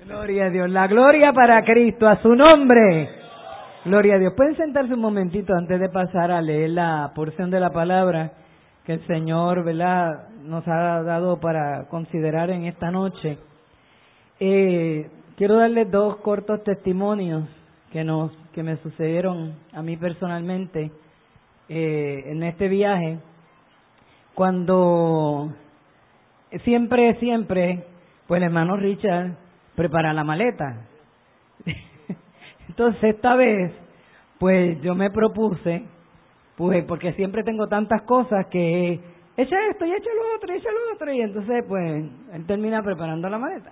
Gloria a Dios, la gloria para Cristo, a su nombre. Gloria a Dios. Pueden sentarse un momentito antes de pasar a leer la porción de la palabra que el Señor, ¿verdad?, nos ha dado para considerar en esta noche. Quiero darles dos cortos testimonios que me sucedieron a mí personalmente en este viaje. Cuando siempre, pues el hermano Richard prepara la maleta. Entonces esta vez, pues yo me propuse, pues porque siempre tengo tantas cosas que echa esto y echa lo otro, y entonces pues él termina preparando la maleta.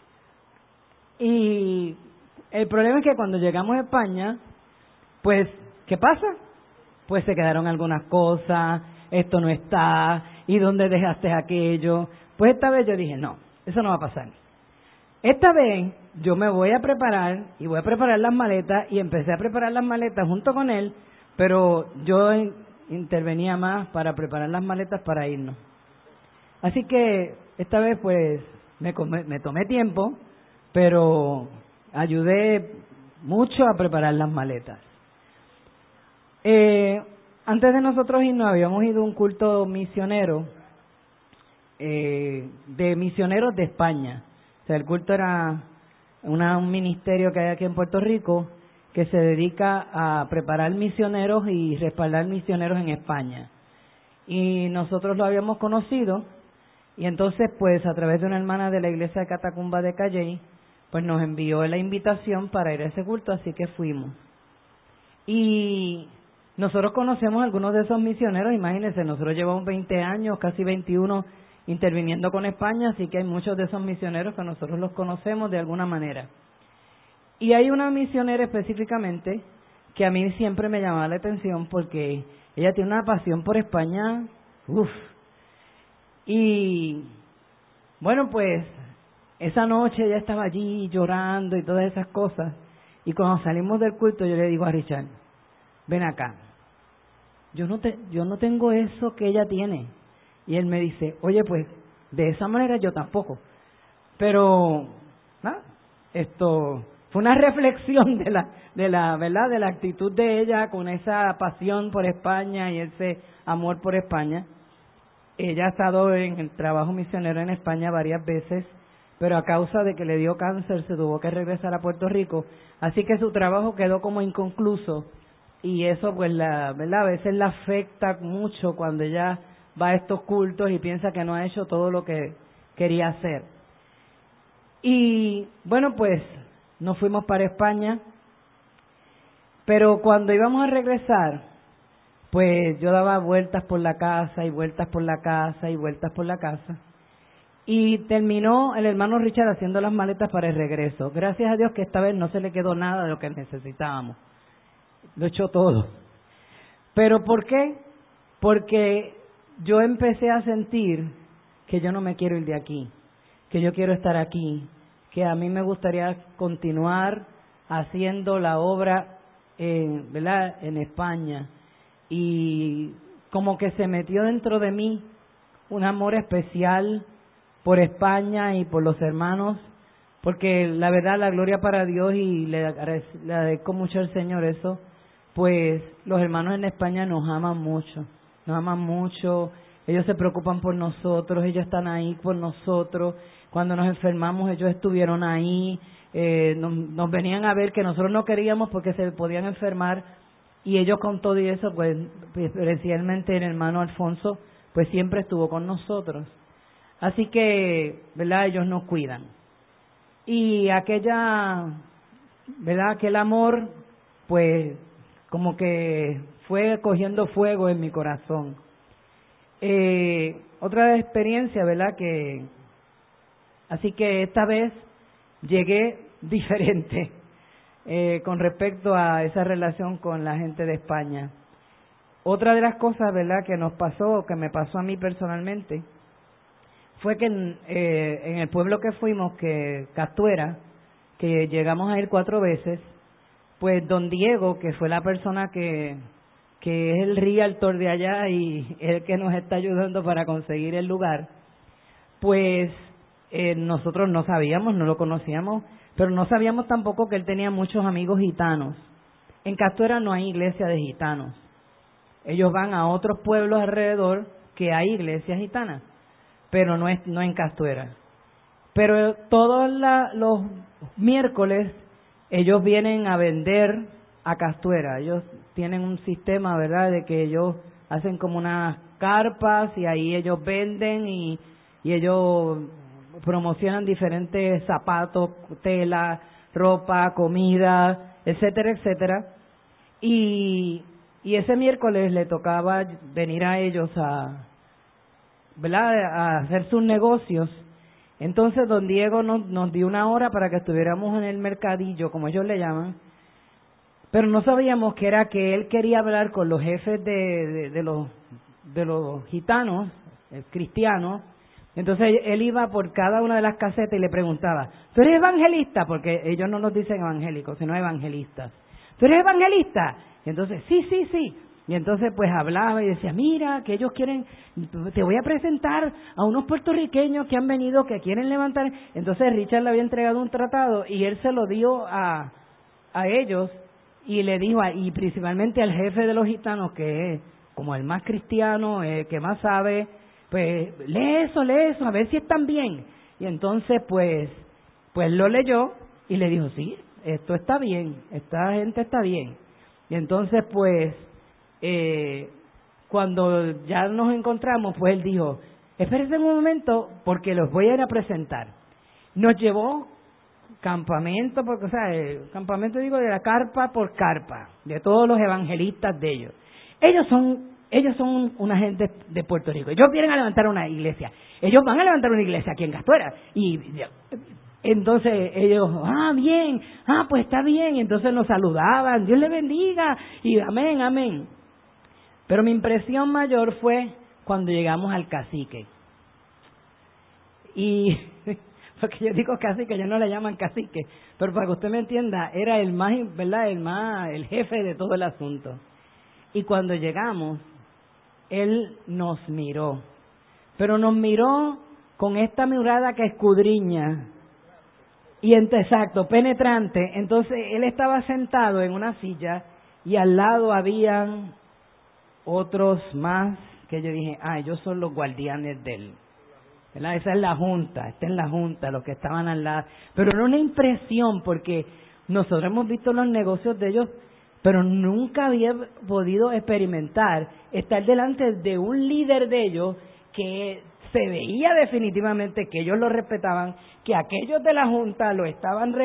Y el problema es que cuando llegamos a España, pues, ¿qué pasa? Pues se quedaron algunas cosas, esto no está, ¿y dónde dejaste aquello? Pues esta vez yo dije, no, eso no va a pasar. Esta vez yo me voy a preparar y voy a preparar las maletas, y empecé a preparar las maletas junto con él, pero yo intervenía más para preparar las maletas para irnos. Así que esta vez pues me tomé tiempo, pero ayudé mucho a preparar las maletas. Antes de nosotros irnos habíamos ido a un culto misionero, de misioneros de España. O sea, el culto era un ministerio que hay aquí en Puerto Rico que se dedica a preparar misioneros y respaldar misioneros en España. Y nosotros lo habíamos conocido, y entonces pues a través de una hermana de la iglesia de Catacumba de Calley, pues nos envió la invitación para ir a ese culto, así que fuimos. Y nosotros conocemos a algunos de esos misioneros. Imagínense, nosotros llevamos 20 años, casi 21, interviniendo con España, así que hay muchos de esos misioneros que nosotros los conocemos de alguna manera. Y hay una misionera específicamente que a mí siempre me llamaba la atención porque ella tiene una pasión por España, Y bueno, pues esa noche ella estaba allí llorando y todas esas cosas, y cuando salimos del culto yo le digo a Richard, ven acá, yo no tengo eso que ella tiene. Y él me dice, oye, pues de esa manera yo tampoco. Pero esto fue una reflexión de la verdad, de la actitud de ella con esa pasión por España y ese amor por España. Ella ha estado en el trabajo misionero en España varias veces, pero a causa de que le dio cáncer se tuvo que regresar a Puerto Rico, así que su trabajo quedó como inconcluso, y eso pues ¿verdad?, a veces la afecta mucho cuando ella va a estos cultos y piensa que no ha hecho todo lo que quería hacer. Y bueno, pues nos fuimos para España, pero cuando íbamos a regresar, pues yo daba vueltas por la casa y vueltas por la casa y vueltas por la casa, y terminó el hermano Richard haciendo las maletas para el regreso. Gracias a Dios que esta vez no se le quedó nada de lo que necesitábamos, lo echó todo. ¿Pero por qué? Porque yo empecé a sentir que yo no me quiero ir de aquí, que yo quiero estar aquí, que a mí me gustaría continuar haciendo la obra ¿verdad?, en España. Y como que se metió dentro de mí un amor especial por España y por los hermanos, porque la verdad, la gloria para Dios, y le agradezco mucho al Señor eso, pues los hermanos en España nos aman mucho, ellos se preocupan por nosotros, ellos están ahí por nosotros. Cuando nos enfermamos ellos estuvieron ahí, nos venían a ver, que nosotros no queríamos porque se podían enfermar, y ellos con todo y eso, pues especialmente el hermano Alfonso, pues siempre estuvo con nosotros. Así que, ¿verdad?, ellos nos cuidan. Y ¿verdad?, aquel amor, pues como que fue cogiendo fuego en mi corazón. Otra experiencia, ¿verdad?, así que esta vez llegué diferente con respecto a esa relación con la gente de España. Otra de las cosas, ¿verdad?, que nos pasó, que me pasó a mí personalmente, fue que en el pueblo que fuimos, que Castuera, que llegamos a ir 4 veces, pues don Diego, que fue la persona que es el realtor de allá y el que nos está ayudando para conseguir el lugar, pues nosotros no sabíamos, no lo conocíamos, pero no sabíamos tampoco que él tenía muchos amigos gitanos. En Castuera no hay iglesia de gitanos. Ellos van a otros pueblos alrededor que hay iglesias gitanas, pero no en Castuera. Pero todos los miércoles ellos vienen a vender a Castuera. Ellos tienen un sistema, ¿verdad?, de que ellos hacen como unas carpas y ahí ellos venden y ellos promocionan diferentes zapatos, tela, ropa, comida, etcétera, etcétera. Y ese miércoles le tocaba venir a ellos ¿verdad?, a hacer sus negocios. Entonces don Diego nos dio una hora para que estuviéramos en el mercadillo, como ellos le llaman, pero no sabíamos que era que él quería hablar con los jefes de los gitanos, cristianos. Entonces él iba por cada una de las casetas y le preguntaba, ¿tú eres evangelista? Porque ellos no nos dicen evangélicos, sino evangelistas. ¿Tú eres evangelista? Y entonces, sí. Y entonces pues hablaba y decía, mira, que ellos quieren, te voy a presentar a unos puertorriqueños que han venido, que quieren levantar. Entonces Richard le había entregado un tratado y él se lo dio a ellos y le dijo, y principalmente al jefe de los gitanos, que es como el más cristiano, el que más sabe, pues lee eso, a ver si están bien. Y entonces pues lo leyó y le dijo, sí, esto está bien, esta gente está bien. Y entonces pues cuando ya nos encontramos, pues él dijo, espérense un momento porque los voy a ir a presentar. Nos llevó campamento, porque, o sea, el campamento, digo, de la carpa por carpa, de todos los evangelistas de ellos. Ellos son una gente de Puerto Rico. Ellos vienen a levantar una iglesia. Ellos van a levantar una iglesia aquí en Castuera. Y entonces ellos, bien, pues está bien. Y entonces nos saludaban, Dios le bendiga, y amén, amén. Pero mi impresión mayor fue cuando llegamos al cacique. Y porque yo digo cacique, ellos no le llaman cacique, pero para que usted me entienda, era el más, ¿verdad?, el jefe de todo el asunto. Y cuando llegamos, él nos miró, pero nos miró con esta mirada que escudriña, y exacto, penetrante. Entonces él estaba sentado en una silla y al lado habían otros más que yo dije, ellos son los guardianes de él, ¿verdad? Esa es la junta, está en la junta, los que estaban al lado. Pero era una impresión, porque nosotros hemos visto los negocios de ellos, pero nunca había podido experimentar estar delante de un líder de ellos que se veía definitivamente que ellos lo respetaban, que aquellos de la junta lo estaban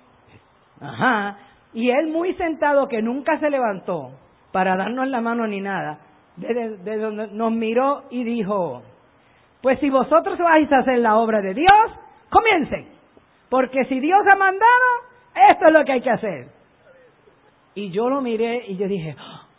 y él muy sentado, que nunca se levantó para darnos la mano ni nada, de donde nos miró y dijo, pues si vosotros vais a hacer la obra de Dios, comiencen, porque si Dios ha mandado, esto es lo que hay que hacer. Y yo lo miré y yo dije,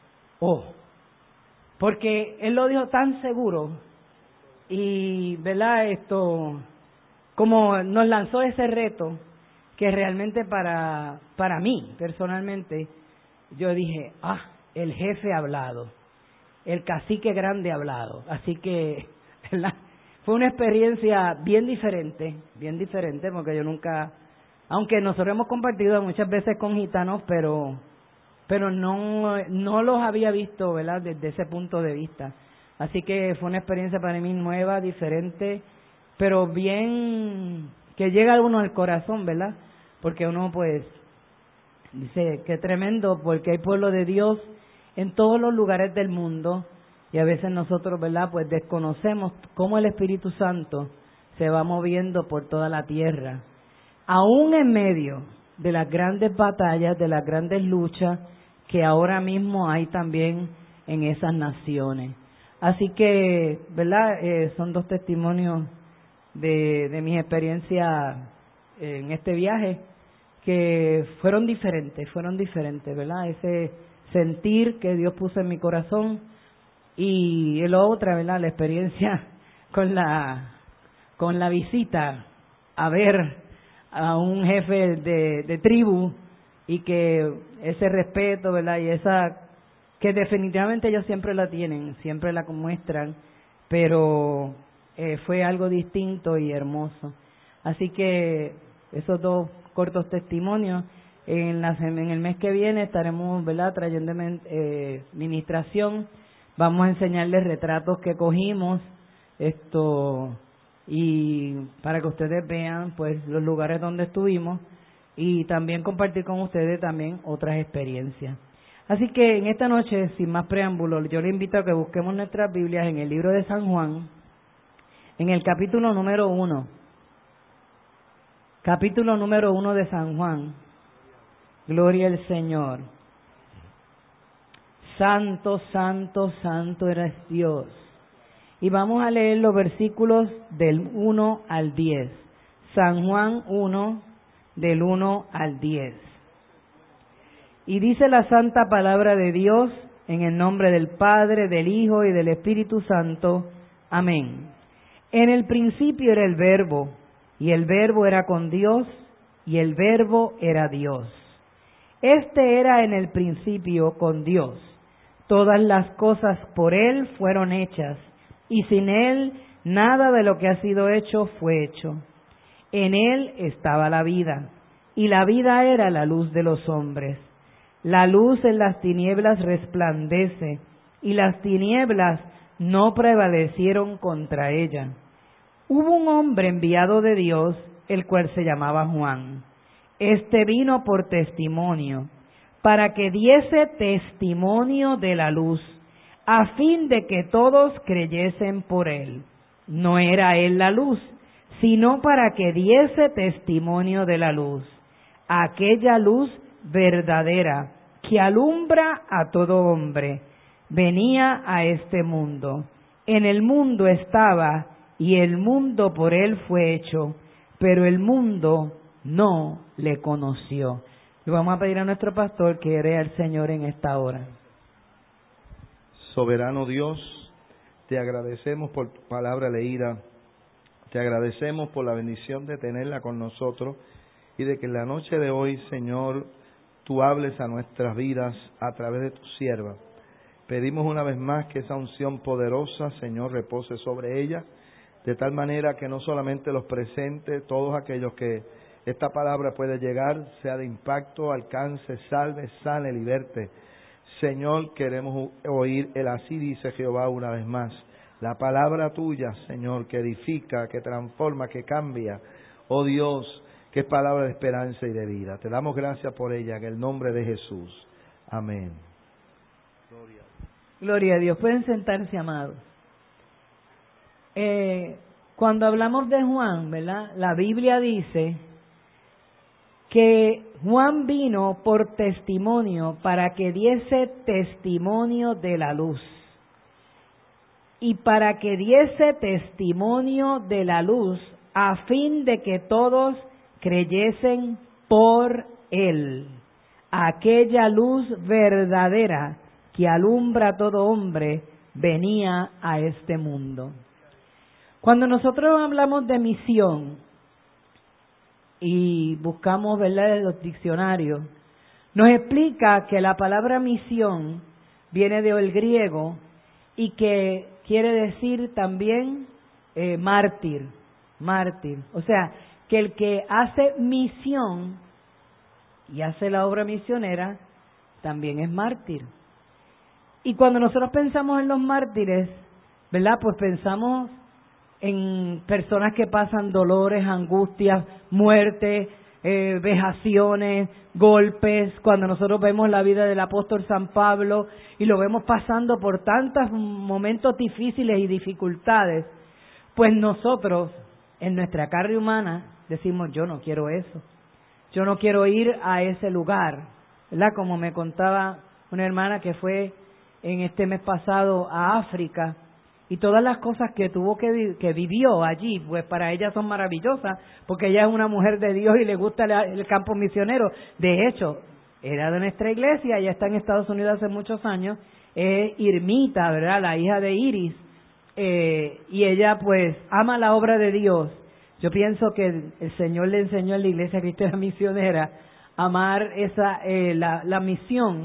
porque él lo dijo tan seguro y, ¿verdad?, como nos lanzó ese reto, que realmente para mí, personalmente, yo dije, el jefe ha hablado, el cacique grande ha hablado. Así que, ¿verdad?, fue una experiencia bien diferente, porque yo nunca, aunque nosotros hemos compartido muchas veces con gitanos, pero no los había visto, ¿verdad?, desde ese punto de vista. Así que fue una experiencia para mí nueva, diferente, pero bien, que llega a uno al corazón, ¿verdad? Porque uno pues dice, qué tremendo, porque hay pueblo de Dios en todos los lugares del mundo, y a veces nosotros, ¿verdad?, pues desconocemos cómo el Espíritu Santo se va moviendo por toda la tierra, aún en medio de las grandes batallas, de las grandes luchas que ahora mismo hay también en esas naciones. Así que, ¿verdad?, son dos testimonios de mis experiencias en este viaje, que fueron diferentes, ¿verdad? Ese sentir que Dios puso en mi corazón, y la otra, ¿verdad?, la experiencia con la visita a ver a un jefe de tribu, y que ese respeto, ¿verdad?, y esa que definitivamente ellos siempre la tienen, siempre la muestran, pero fue algo distinto y hermoso. Así que esos dos cortos testimonios, en el mes que viene estaremos, ¿verdad?, trayendo ministración. Vamos a enseñarles retratos que cogimos, y para que ustedes vean pues los lugares donde estuvimos y también compartir con ustedes también otras experiencias. Así que en esta noche, sin más preámbulos, yo le invito a que busquemos nuestras Biblias en el libro de San Juan, en el capítulo número 1. Capítulo número 1 de San Juan. Gloria al Señor. Santo, santo, santo eres Dios. Y vamos a leer los versículos del 1 al 10. San Juan 1, del 1 al 10. Y dice la santa palabra de Dios, en el nombre del Padre, del Hijo y del Espíritu Santo. Amén. En el principio era el Verbo, y el Verbo era con Dios, y el Verbo era Dios. Este era en el principio con Dios. Todas las cosas por Él fueron hechas, y sin Él nada de lo que ha sido hecho fue hecho. En Él estaba la vida, y la vida era la luz de los hombres. La luz en las tinieblas resplandece, y las tinieblas no prevalecieron contra ella. Hubo un hombre enviado de Dios, el cual se llamaba Juan. Este vino por testimonio, para que diese testimonio de la luz, a fin de que todos creyesen por él. No era él la luz, sino para que diese testimonio de la luz, aquella luz verdadera que alumbra a todo hombre. Venía a este mundo. En el mundo estaba, y el mundo por él fue hecho, pero el mundo no le conoció. Y vamos a pedir a nuestro pastor que ore al Señor en esta hora. Soberano Dios, te agradecemos por tu palabra leída, te agradecemos por la bendición de tenerla con nosotros y de que en la noche de hoy, Señor, tú hables a nuestras vidas a través de tu sierva. Pedimos una vez más que esa unción poderosa, Señor, repose sobre ella, de tal manera que no solamente los presentes, todos aquellos que esta palabra puede llegar, sea de impacto, alcance, salve, sane, liberte. Señor, queremos oír el así dice Jehová una vez más. La palabra tuya, Señor, que edifica, que transforma, que cambia. Oh Dios, que es palabra de esperanza y de vida. Te damos gracias por ella en el nombre de Jesús. Amén. Gloria a Dios. Pueden sentarse, amados. Cuando hablamos de Juan, ¿verdad?, la Biblia dice que Juan vino por testimonio, para que diese testimonio de la luz. Y para que diese testimonio de la luz, a fin de que todos creyesen por él. Aquella luz verdadera que alumbra a todo hombre venía a este mundo. Cuando nosotros hablamos de misión y buscamos, ¿verdad?, en los diccionarios, nos explica que la palabra misión viene del griego y que quiere decir también mártir. O sea, que el que hace misión y hace la obra misionera también es mártir. Y cuando nosotros pensamos en los mártires, ¿verdad?, pues pensamos en personas que pasan dolores, angustias, muerte, vejaciones, golpes. Cuando nosotros vemos la vida del apóstol San Pablo y lo vemos pasando por tantos momentos difíciles y dificultades, pues nosotros en nuestra carne humana decimos: yo no quiero eso, yo no quiero ir a ese lugar, ¿verdad? Como me contaba una hermana que fue en este mes pasado a África, y todas las cosas que que vivió allí, pues para ella son maravillosas, porque ella es una mujer de Dios y le gusta el campo misionero. De hecho, era de nuestra iglesia, ella está en Estados Unidos hace muchos años, es Irmita, ¿verdad?, la hija de Iris, y ella pues ama la obra de Dios. Yo pienso que el Señor le enseñó en la Iglesia Cristiana Misionera a amar la misión,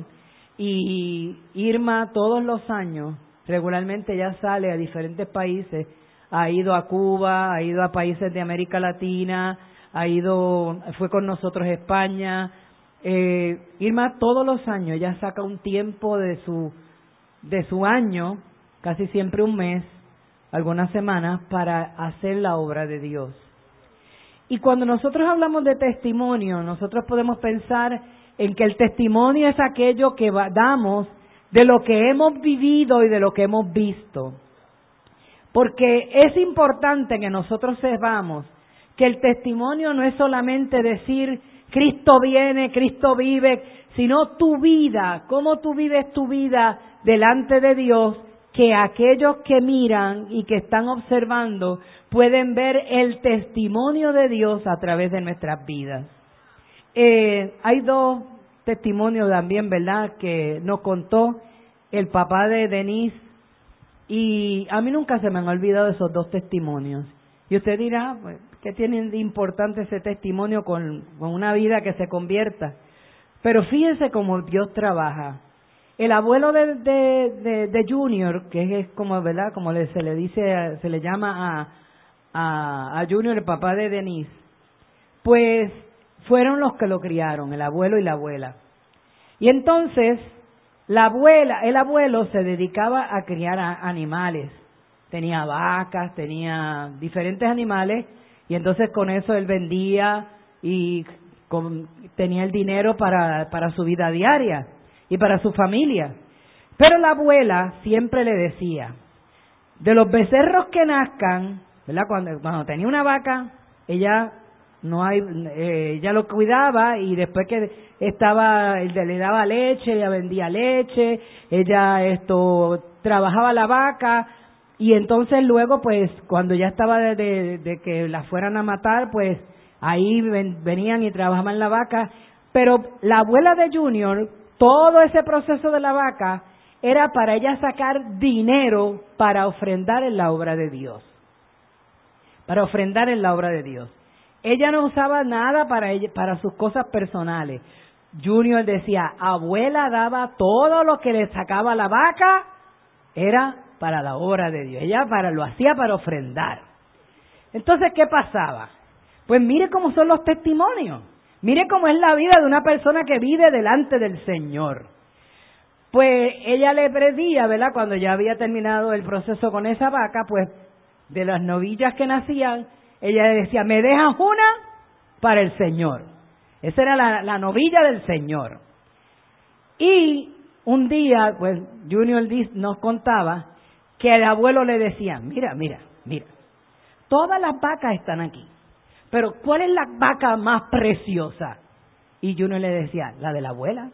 y Irma todos los años regularmente ya sale a diferentes países ha ido a Cuba, ha ido a países de América Latina, fue con nosotros a España. Irma todos los años, ella saca un tiempo de su año, casi siempre un mes, algunas semanas, para hacer la obra de Dios. Y cuando nosotros hablamos de testimonio, nosotros podemos pensar en que el testimonio es aquello que damos de lo que hemos vivido y de lo que hemos visto. Porque es importante que nosotros sepamos que el testimonio no es solamente decir Cristo viene, Cristo vive, sino tu vida, cómo tú vives tu vida delante de Dios, que aquellos que miran y que están observando pueden ver el testimonio de Dios a través de nuestras vidas. Hay dos testimonios también, ¿verdad?, que nos contó el papá de Denise, y a mí nunca se me han olvidado esos dos testimonios. Y usted dirá, pues, ¿qué tiene de importante ese testimonio con una vida que se convierta? Pero fíjense cómo Dios trabaja. El abuelo de Junior, que es como, ¿verdad?, como se le dice, se le llama a Junior, el papá de Denise, pues fueron los que lo criaron, el abuelo y la abuela. Y entonces el abuelo se dedicaba a criar animales. Tenía vacas, tenía diferentes animales, y entonces con eso él vendía y tenía el dinero para su vida diaria y para su familia. Pero la abuela siempre le decía, de los becerros que nazcan, ¿verdad?, cuando tenía una vaca, ella lo cuidaba, y después que le daba leche, ella vendía leche, ella trabajaba la vaca, y entonces luego, pues, cuando ya estaba de que la fueran a matar, pues ahí venían y trabajaban la vaca. Pero la abuela de Junior, todo ese proceso de la vaca era para ella sacar dinero para ofrendar en la obra de Dios. Para ofrendar en la obra de Dios. Ella no usaba nada para sus cosas personales. Junior decía, abuela daba todo lo que le sacaba la vaca, era para la obra de Dios. Ella lo hacía para ofrendar. Entonces, ¿qué pasaba? Pues mire cómo son los testimonios. Mire cómo es la vida de una persona que vive delante del Señor. Pues ella le pedía, ¿verdad?, cuando ya había terminado el proceso con esa vaca, pues de las novillas que nacían, ella le decía, me dejas una para el Señor. Esa era la novilla del Señor. Y un día, pues Junior nos contaba que el abuelo le decía, mira, todas las vacas están aquí, pero ¿cuál es la vaca más preciosa? Y Junior le decía, la de la abuela.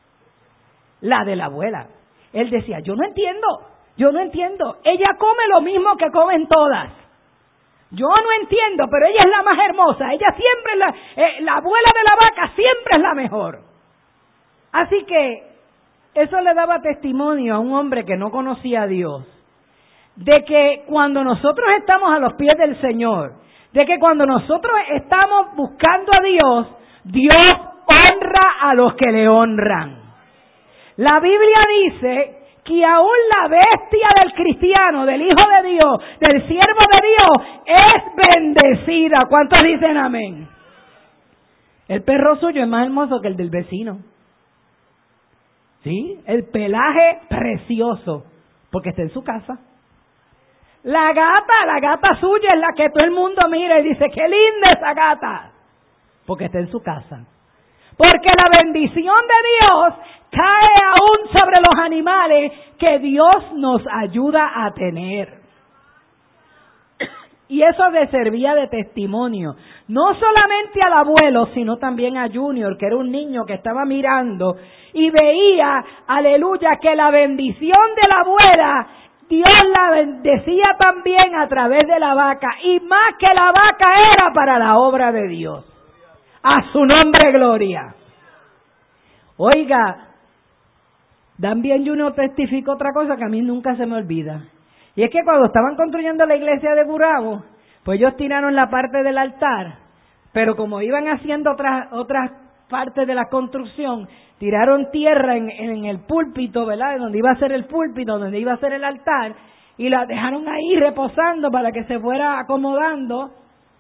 La de la abuela. Él decía, yo no entiendo. Ella come lo mismo que comen todas. Yo no entiendo, pero ella es la más hermosa. Ella siempre es la abuela de la vaca, siempre es la mejor. Así que eso le daba testimonio a un hombre que no conocía a Dios, de que cuando nosotros estamos a los pies del Señor, de que cuando nosotros estamos buscando a Dios, Dios honra a los que le honran. La Biblia dice que aún la bestia del cristiano, del Hijo de Dios, del siervo de Dios, es bendecida. ¿Cuántos dicen amén? El perro suyo es más hermoso que el del vecino. ¿Sí? El pelaje precioso, porque está en su casa. La gata suya es la que todo el mundo mira y dice, qué linda esa gata, porque está en su casa. Porque la bendición de Dios cae aún sobre los animales que Dios nos ayuda a tener. Y eso le servía de testimonio, no solamente al abuelo, sino también a Junior, que era un niño que estaba mirando y veía, aleluya, que la bendición de la abuela, Dios la bendecía también a través de la vaca, y más que la vaca era para la obra de Dios. A su nombre gloria. Oiga, también Junior testificó otra cosa que a mí nunca se me olvida. Y es que cuando estaban construyendo la iglesia de Gurabo, pues ellos tiraron la parte del altar, pero como iban haciendo otras partes de la construcción, tiraron tierra en el púlpito, ¿verdad? Donde iba a ser el púlpito, donde iba a ser el altar, y la dejaron ahí reposando para que se fuera acomodando,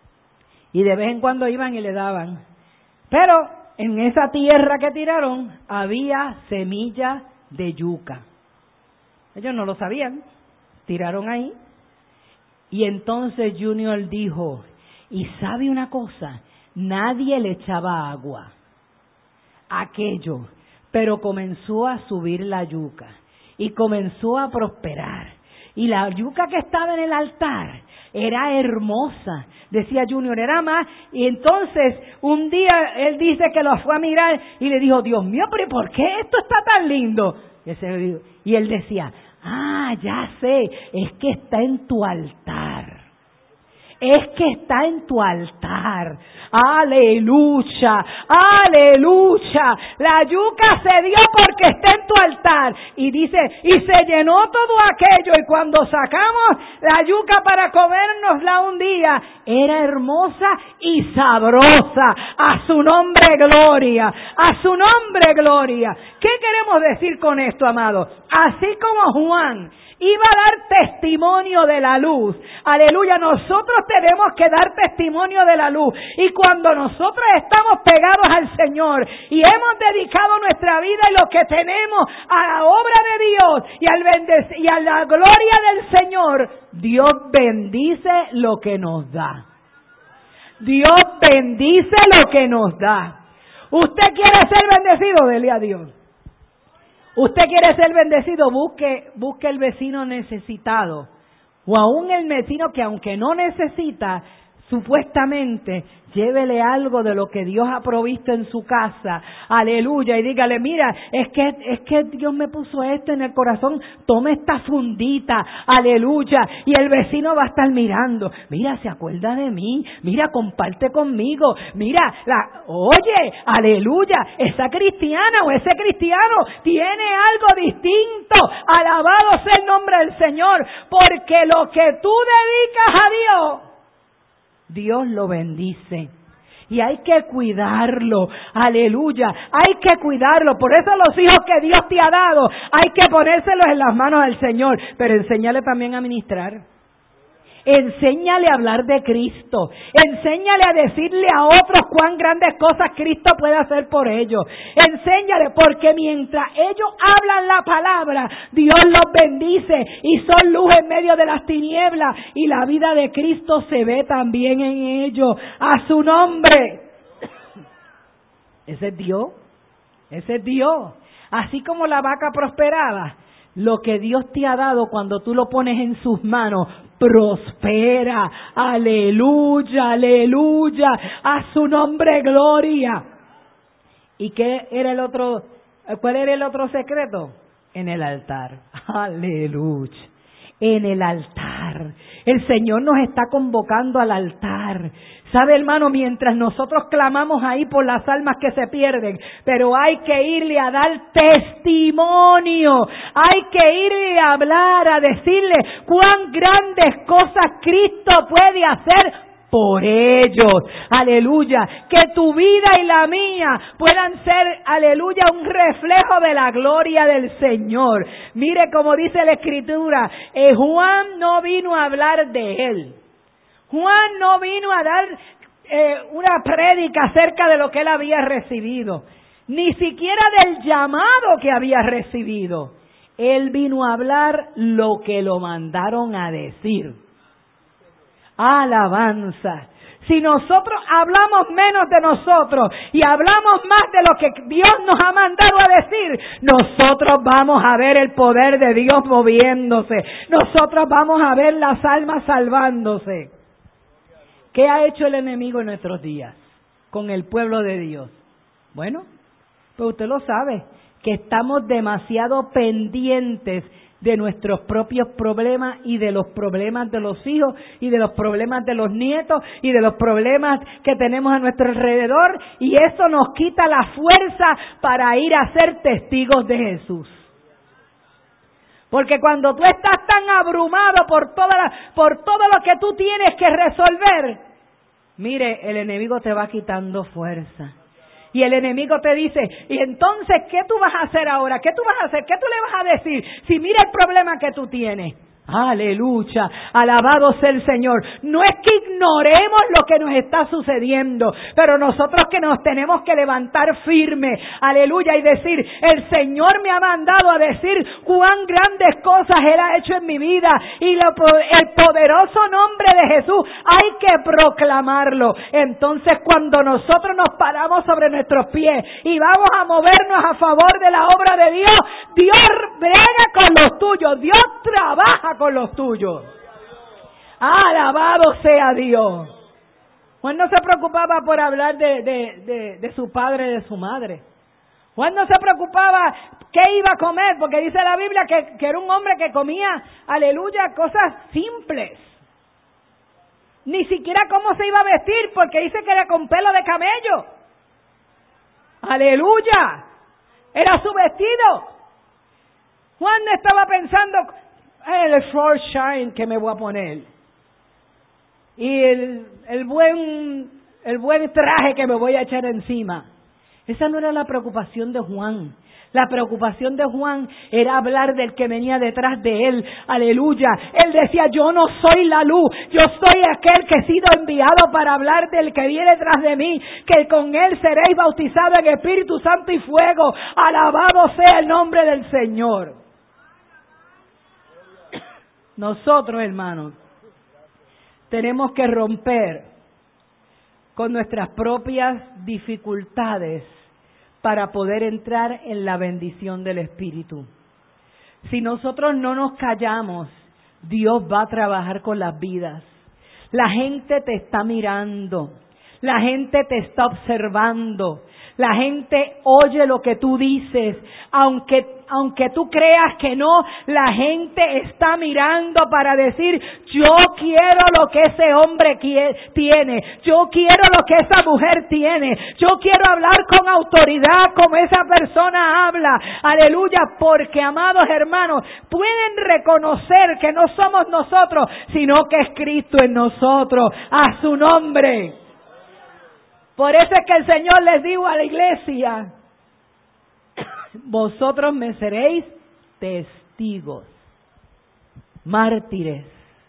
y de vez en cuando iban y le daban. Pero en esa tierra que tiraron había semilla de yuca. Ellos no lo sabían, tiraron ahí. Y entonces Junior dijo, y sabe una cosa, nadie le echaba agua a aquello, pero comenzó a subir la yuca y comenzó a prosperar. Y la yuca que estaba en el altar era hermosa, decía Junior, era más. Y entonces un día él dice que lo fue a mirar y le dijo, Dios mío, pero ¿por qué esto está tan lindo? Y él decía, ya sé, es que está en tu altar. Es que está en tu altar. Aleluya, aleluya. La yuca se dio porque está en tu altar. Y dice, y se llenó todo aquello. Y cuando sacamos la yuca para comérnosla un día, era hermosa y sabrosa. A su nombre gloria, a su nombre gloria. ¿Qué queremos decir con esto, amado? Así como Juan iba a dar testimonio de la luz. Aleluya, nosotros tenemos que dar testimonio de la luz. Y cuando nosotros estamos pegados al Señor y hemos dedicado nuestra vida y lo que tenemos a la obra de Dios y a la gloria del Señor, Dios bendice lo que nos da. Dios bendice lo que nos da. ¿Usted quiere ser bendecido? Dele a Dios. Usted quiere ser bendecido, busque el vecino necesitado, o aún el vecino que aunque no necesita, supuestamente, llévele algo de lo que Dios ha provisto en su casa, aleluya, y dígale, mira, es que Dios me puso esto en el corazón, tome esta fundita, aleluya, y el vecino va a estar mirando, mira, se acuerda de mí, mira, comparte conmigo, mira, oye, aleluya, esa cristiana o ese cristiano tiene algo distinto, alabado sea el nombre del Señor, porque lo que tú dedicas a Dios, Dios lo bendice. Y hay que cuidarlo, aleluya, hay que cuidarlo. Por eso los hijos que Dios te ha dado, hay que ponérselos en las manos del Señor. Pero enséñale también a ministrar. Enséñale a hablar de Cristo. Enséñale a decirle a otros cuán grandes cosas Cristo puede hacer por ellos. Enséñale, porque mientras ellos hablan la palabra, Dios los bendice y son luz en medio de las tinieblas. Y la vida de Cristo se ve también en ellos. A su nombre. Ese es Dios. Ese es Dios. Así como la vaca prosperaba, lo que Dios te ha dado cuando tú lo pones en sus manos, prospera, aleluya, aleluya, a su nombre gloria. ¿Y qué era el otro? ¿Cuál era el otro secreto? En el altar, aleluya, en el altar. El Señor nos está convocando al altar. ¿Sabe, hermano? Mientras nosotros clamamos ahí por las almas que se pierden, pero hay que irle a dar testimonio, hay que irle a hablar, a decirle cuán grandes cosas Cristo puede hacer por ellos, aleluya, que tu vida y la mía puedan ser, aleluya, un reflejo de la gloria del Señor. Mire como dice la Escritura, Juan no vino a hablar de él. Juan no vino a dar una prédica acerca de lo que él había recibido, ni siquiera del llamado que había recibido. Él vino a hablar lo que lo mandaron a decir. Alabanza. Si nosotros hablamos menos de nosotros y hablamos más de lo que Dios nos ha mandado a decir, nosotros vamos a ver el poder de Dios moviéndose. Nosotros vamos a ver las almas salvándose. ¿Qué ha hecho el enemigo en nuestros días con el pueblo de Dios? Bueno, pues usted lo sabe, que estamos demasiado pendientes de nuestros propios problemas y de los problemas de los hijos y de los problemas de los nietos y de los problemas que tenemos a nuestro alrededor, y eso nos quita la fuerza para ir a ser testigos de Jesús. Porque cuando tú estás tan abrumado por todo lo que tú tienes que resolver, mire, el enemigo te va quitando fuerza. Y el enemigo te dice, y entonces, ¿qué tú vas a hacer ahora? ¿Qué tú vas a hacer? ¿Qué tú le vas a decir? Si mira el problema que tú tienes. Aleluya, alabado sea el Señor. No es que ignoremos lo que nos está sucediendo, pero nosotros que nos tenemos que levantar firme, aleluya, y decir, el Señor me ha mandado a decir cuán grandes cosas Él ha hecho en mi vida, y el poderoso nombre de Jesús hay que proclamarlo. Entonces, cuando nosotros nos paramos sobre nuestros pies y vamos a movernos a favor de la obra de Dios, Dios brega con los tuyos, Dios trabaja con los tuyos. Alabado sea Dios. Juan no se preocupaba por hablar de su padre y de su madre. Juan no se preocupaba qué iba a comer, porque dice la Biblia que era un hombre que comía, aleluya, cosas simples. Ni siquiera cómo se iba a vestir, porque dice que era con pelo de camello. Aleluya. Era su vestido. Juan estaba pensando el floor shine que me voy a poner y el buen traje que me voy a echar encima. Esa no era la preocupación de Juan. La preocupación de Juan era hablar del que venía detrás de él. Aleluya. Él decía, yo no soy la luz, yo soy aquel que he sido enviado para hablar del que viene detrás de mí, que con él seréis bautizados en Espíritu Santo y fuego. Alabado sea el nombre del Señor. Nosotros, hermanos, tenemos que romper con nuestras propias dificultades para poder entrar en la bendición del Espíritu. Si nosotros no nos callamos, Dios va a trabajar con las vidas. La gente te está mirando, la gente te está observando, la gente oye lo que tú dices, aunque tú creas que no, la gente está mirando para decir, yo quiero lo que ese hombre tiene, yo quiero lo que esa mujer tiene, yo quiero hablar con autoridad como esa persona habla, aleluya, porque amados hermanos, pueden reconocer que no somos nosotros, sino que es Cristo en nosotros, a su nombre. Por eso es que el Señor les dijo a la iglesia, vosotros me seréis testigos, mártires.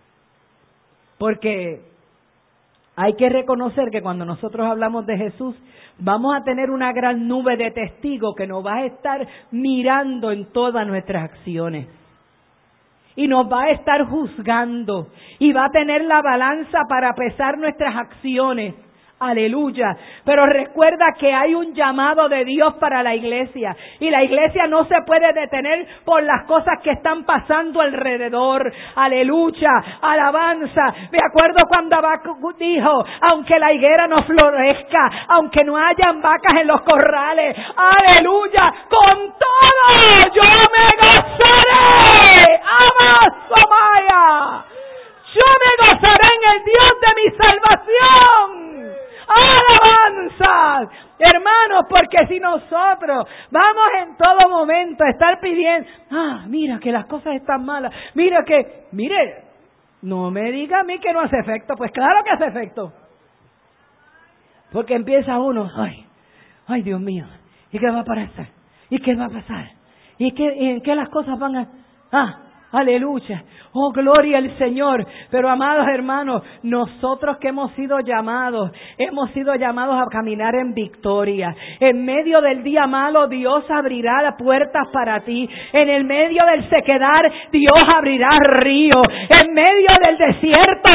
Porque hay que reconocer que cuando nosotros hablamos de Jesús, vamos a tener una gran nube de testigos que nos va a estar mirando en todas nuestras acciones. Y nos va a estar juzgando. Y va a tener la balanza para pesar nuestras acciones. Aleluya. Pero recuerda que hay un llamado de Dios para la iglesia. Y la iglesia no se puede detener por las cosas que están pasando alrededor. Aleluya. Alabanza. Me acuerdo cuando Habacuc dijo, aunque la higuera no florezca, aunque no hayan vacas en los corrales. Aleluya. Con todo yo me gozaré. ¡Amas, yo me gozaré en el Dios de mi salvación. ¡Alabanza! Hermanos, porque si nosotros vamos en todo momento a estar pidiendo, mira que las cosas están malas, mire, no me diga a mí que no hace efecto, pues claro que hace efecto. Porque empieza uno, ay Dios mío, ¿y qué va a pasar? ¿Y qué va a pasar? ¿Y en qué las cosas van a...? Aleluya, oh gloria al Señor. Pero amados hermanos, nosotros que hemos sido llamados a caminar en victoria. En medio del día malo, Dios abrirá las puertas para ti. En el medio del sequedar, Dios abrirá ríos. En medio del desierto,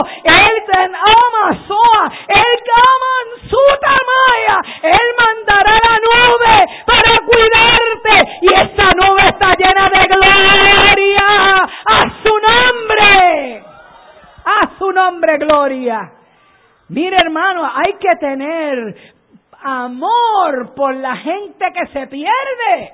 Él mandará la nube para cuidarte. Y esa nube está llena de gloria. A su nombre, gloria. Mire, hermano, hay que tener amor por la gente que se pierde.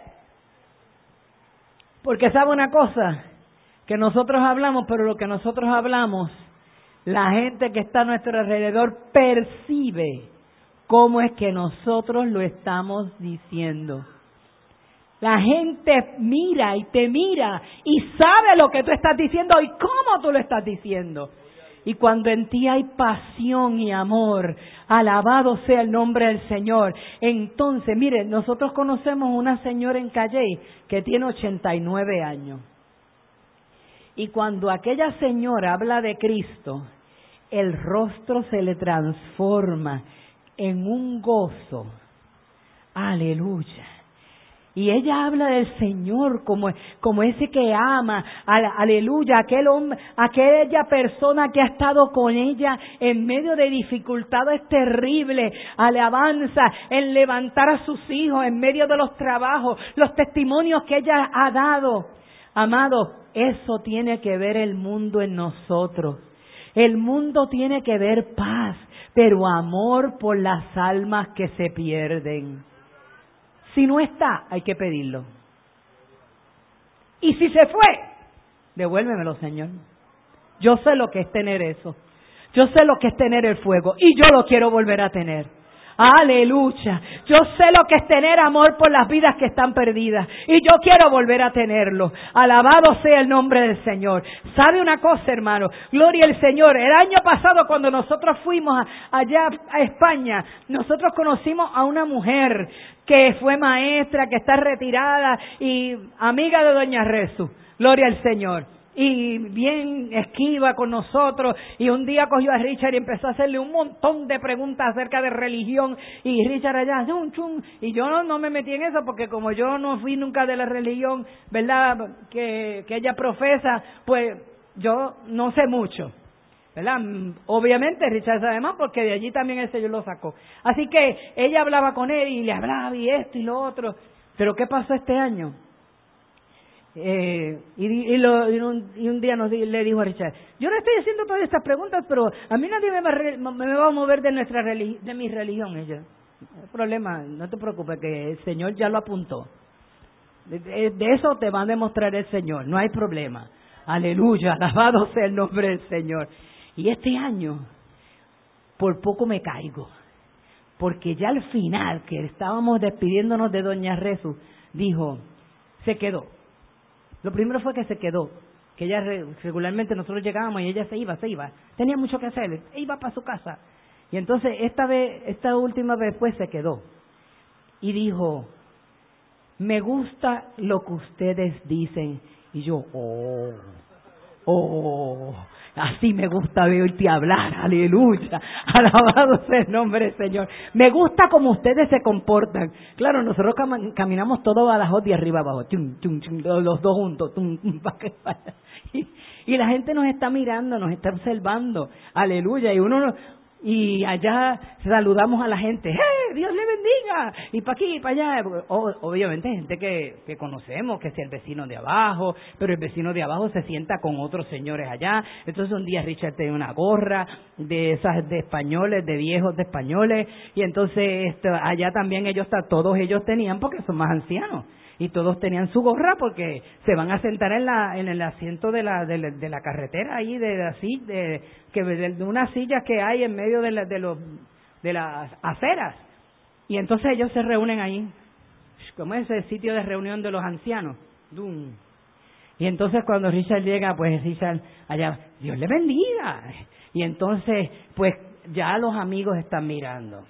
Porque sabe una cosa, que nosotros hablamos, pero lo que nosotros hablamos, la gente que está a nuestro alrededor percibe cómo es que nosotros lo estamos diciendo. La gente mira y te mira y sabe lo que tú estás diciendo y cómo tú lo estás diciendo. Y cuando en ti hay pasión y amor, alabado sea el nombre del Señor. Entonces, miren, nosotros conocemos una señora en Calley que tiene 89 años. Y cuando aquella señora habla de Cristo, el rostro se le transforma en un gozo. Aleluya. Y ella habla del Señor como ese que ama, aleluya, aquel hombre, aquella persona que ha estado con ella en medio de dificultades terribles, alabanza, en levantar a sus hijos en medio de los trabajos, los testimonios que ella ha dado. Amado, eso tiene que ver el mundo en nosotros. El mundo tiene que ver paz, pero amor por las almas que se pierden. Si no está, hay que pedirlo. Y si se fue, devuélvemelo, Señor. Yo sé lo que es tener eso. Yo sé lo que es tener el fuego. Y yo lo quiero volver a tener. Aleluya. Yo sé lo que es tener amor por las vidas que están perdidas. Y yo quiero volver a tenerlo. Alabado sea el nombre del Señor. ¿Sabe una cosa, hermano? Gloria al Señor. El año pasado, cuando nosotros fuimos allá a España, nosotros conocimos a una mujer que fue maestra, que está retirada y amiga de Doña Rezu. Gloria al Señor. Y bien esquiva con nosotros, y un día cogió a Richard y empezó a hacerle un montón de preguntas acerca de religión, y Richard allá, chum, chum, y yo no me metí en eso porque como yo no fui nunca de la religión, ¿verdad?, que ella profesa, pues yo no sé mucho, ¿verdad? Obviamente Richard sabe más porque de allí también el Señor lo sacó. Así que ella hablaba con él y le hablaba y esto y lo otro. Pero ¿qué pasó este año? Y un día le dijo a Richard, yo no estoy haciendo todas estas preguntas, pero a mí nadie me va a mover de mi religión. Ella, no hay problema, no te preocupes, que el Señor ya lo apuntó. De eso te va a demostrar el Señor, no hay problema. Aleluya, alabado sea el nombre del Señor. Y este año, por poco me caigo, porque ya al final, que estábamos despidiéndonos de Doña Rezu, dijo, se quedó. Lo primero fue que se quedó, que ella regularmente nosotros llegábamos y ella se iba, tenía mucho que hacer, iba para su casa. Y entonces esta última vez pues se quedó y dijo, me gusta lo que ustedes dicen. Y yo, así me gusta oírte hablar, aleluya, alabado sea el nombre del Señor. Me gusta como ustedes se comportan. Claro, nosotros caminamos todos a las de arriba abajo, los dos juntos, y la gente nos está mirando, nos está observando, aleluya, y allá saludamos a la gente, Dios le bendiga, y para aquí y para allá. Obviamente gente que conocemos, que es el vecino de abajo, pero el vecino de abajo se sienta con otros señores allá. Entonces un día Richard tenía una gorra de esas de españoles, de viejos de españoles, y entonces allá también todos ellos tenían, porque son más ancianos, y todos tenían su gorra porque se van a sentar en el asiento de la carretera ahí, de unas sillas que hay en medio de las aceras. Y entonces ellos se reúnen ahí, como ese sitio de reunión de los ancianos. Y entonces cuando Richard llega, pues Richard allá, Dios le bendiga. Y entonces, pues ya los amigos están mirando.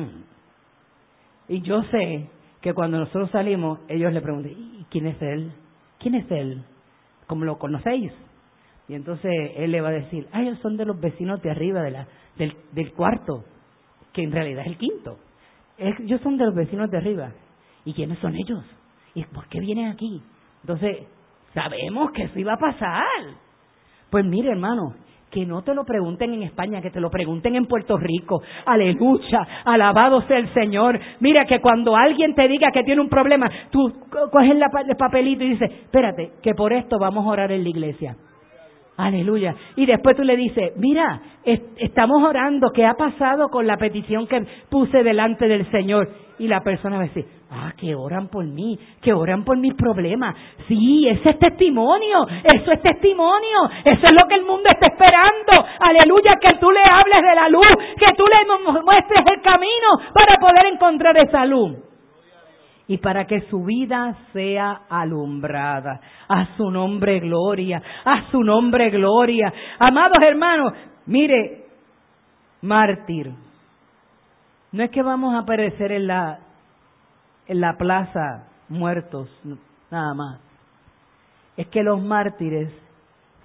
Y yo sé que cuando nosotros salimos, ellos le preguntan, ¿y quién es él? ¿Quién es él? ¿Cómo lo conocéis? Y entonces él le va a decir, ellos son de los vecinos de arriba del cuarto, que en realidad es el quinto. Ellos son de los vecinos de arriba. ¿Y quiénes son ellos? ¿Y por qué vienen aquí? Entonces, sabemos que eso iba a pasar. Pues mire, hermano, que no te lo pregunten en España, que te lo pregunten en Puerto Rico. Aleluya, alabado sea el Señor. Mira, que cuando alguien te diga que tiene un problema, tú coges el papelito y dices, espérate, que por esto vamos a orar en la iglesia. Aleluya. Y después tú le dices, mira, estamos orando, ¿qué ha pasado con la petición que puse delante del Señor? Y la persona va a decir, que oran por mí, que oran por mis problemas. Sí, ese es testimonio, eso es testimonio, eso es lo que el mundo está esperando. Aleluya, que tú le hables de la luz, que tú le muestres el camino para poder encontrar esa luz. Y para que su vida sea alumbrada. A su nombre gloria, a su nombre gloria. Amados hermanos, mire, mártir. No es que vamos a perecer en la plaza muertos, nada más. Es que los mártires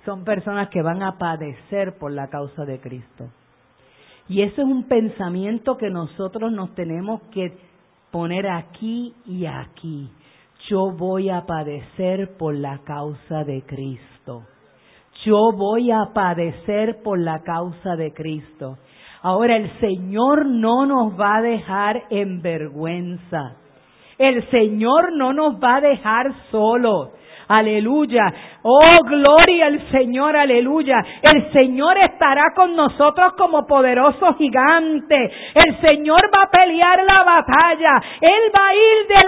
son personas que van a padecer por la causa de Cristo. Y eso es un pensamiento que nosotros nos tenemos que poner aquí y aquí. Yo voy a padecer por la causa de Cristo. Yo voy a padecer por la causa de Cristo. Ahora, el Señor no nos va a dejar en vergüenza. El Señor no nos va a dejar solos. Aleluya. Oh, gloria al Señor, aleluya. El Señor estará con nosotros como poderoso gigante. El Señor va a pelear la batalla. Él va a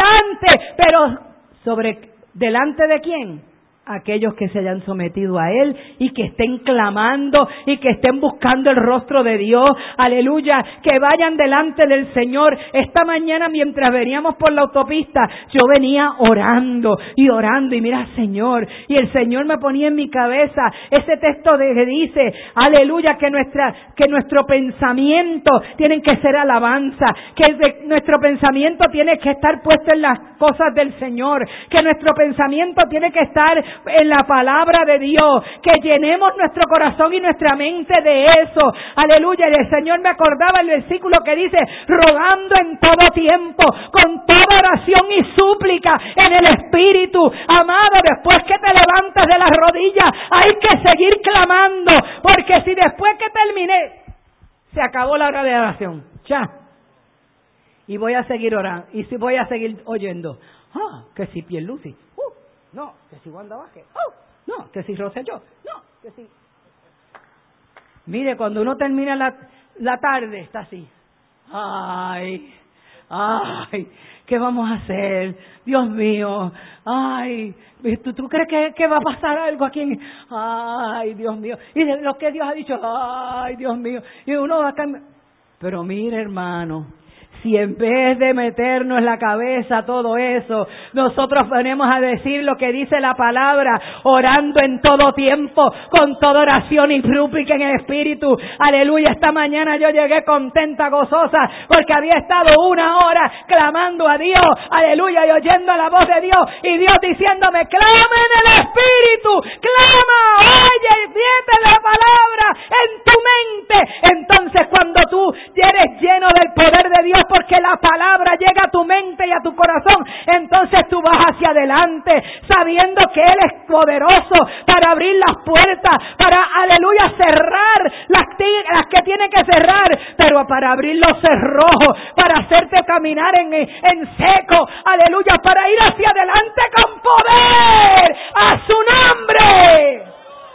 ir delante. Pero ¿delante de quién? Aquellos que se hayan sometido a Él y que estén clamando y que estén buscando el rostro de Dios. Aleluya, que vayan delante del Señor. Esta mañana mientras veníamos por la autopista, yo venía orando y mira, Señor, y el Señor me ponía en mi cabeza ese texto que dice, aleluya, que nuestro pensamiento tiene que ser alabanza, que nuestro pensamiento tiene que estar puesto en las cosas del Señor, que nuestro pensamiento tiene que estar en la palabra de Dios, que llenemos nuestro corazón y nuestra mente de eso. Aleluya. Y el Señor me acordaba el versículo que dice, rogando en todo tiempo, con toda oración y súplica en el Espíritu. Amado, después que te levantas de las rodillas, hay que seguir clamando, porque si después que terminé, se acabó la hora de oración, ya, y voy a seguir orando, y si voy a seguir oyendo, que si Pierluisi, no, que si Wanda Vázquez, no, que si Rosselló, no, que si... Mire, cuando uno termina la tarde, está así. Ay, ¿qué vamos a hacer? Dios mío, ¿tú crees que va a pasar algo aquí? Ay, Dios mío. Y de lo que Dios ha dicho, ay, Dios mío. Y uno va a cambiar. Pero mire, hermano, si en vez de meternos en la cabeza todo eso, nosotros venimos a decir lo que dice la palabra, orando en todo tiempo, con toda oración y súplica en el Espíritu. Aleluya, esta mañana yo llegué contenta, gozosa, porque había estado 1 hora clamando a Dios, aleluya, y oyendo la voz de Dios, y Dios diciéndome, clama en el Espíritu, clama, oye, fíjate la palabra en tu mente. Entonces cuando tú eres lleno del poder de Dios, porque la palabra llega a tu mente y a tu corazón, entonces tú vas hacia adelante, sabiendo que Él es poderoso para abrir las puertas, para, aleluya, cerrar las que tiene que cerrar, pero para abrir los cerrojos, para hacerte caminar en seco, aleluya, para ir hacia adelante con poder, a su nombre,